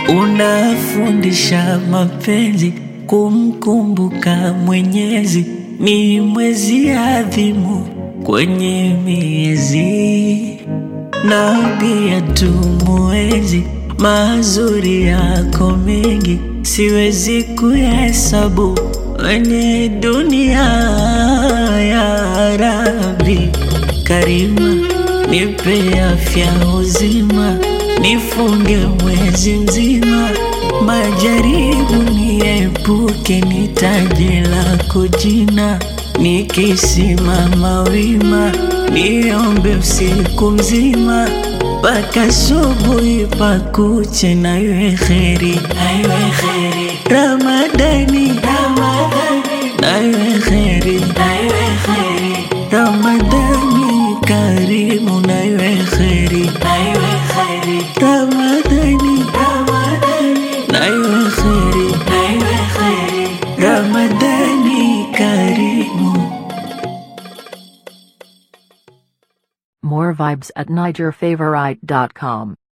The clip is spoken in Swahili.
Unafundisha mapenzi, kumkumbuka Mwenyezi, ni mwezi adhimu kwenye miezi. Naambia tumuenzi, mazuri yako mengi, siwezi kuhesabu kwenye dunia. Ya Rabbi Karima, nipe afya uzima, nifunge mwezi mzima, majaribu niepuke, nitaje lako jina, nikisimama wima, niombe usiku mzima, mpaka asubuhi pakuche, na iwe kheri, Ramadhani, na iwe kheri, Ramadhani karimu, na iwe kheri, Ramadhani, na iwe kheri, Ramadhani karimu. More vibes at NigerFavorite.com.